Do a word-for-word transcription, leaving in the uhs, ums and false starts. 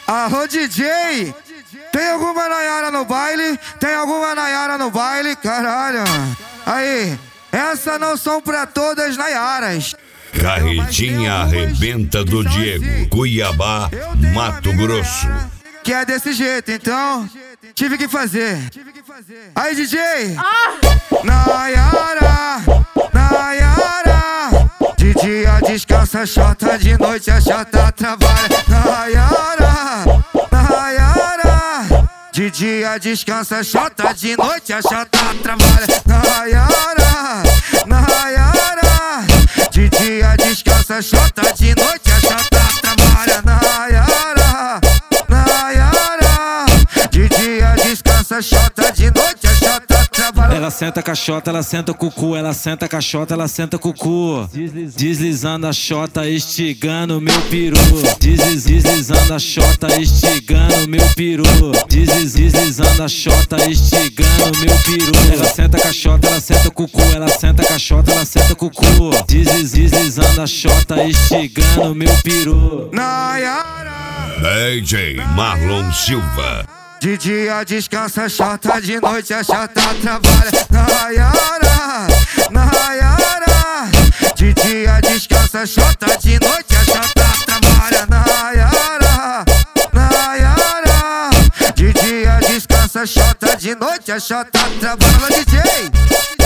Arro D J, tem alguma Nayara no baile? Tem alguma Nayara no baile? Caralho. Aí, essa não são pra todas Nayaras. Carretinha arrebenta do Diego, Cuiabá, Mato Grosso. Que é desse jeito, então tive que fazer. Aí, D J. Ah! Nayara, Nayara. De dia descansa, chota, de noite a chota trabalha. Nayara, Nayara. De dia descansa, chota, de noite a chota trabalha. Nayara, Nayara. De dia descansa, chota, de noite a chota trabalha. Nayara, Nayara. De dia descansa, chota, de noite a chota trabalha. Ela senta caixota, ela senta cucu, ela senta caixota, ela senta cucu. Deslizando a chota, estigando meu peru. Desliz, deslizando a chota, estigando meu peru. Desliz, deslizando a chota, estigando meu peru. Ela senta caixota, ela senta cucu, ela senta caixota, ela senta cucu. Desliz, deslizando a chota, estigando meu peru. Nayara. D J Marlon Silva. De dia descansa, chota, de noite a chota trabalha. Nayara, Nayara. De dia descansa, chota, de noite a chota trabalha. Nayara, Nayara. De dia descansa, chota, de noite a chota trabalha. D J.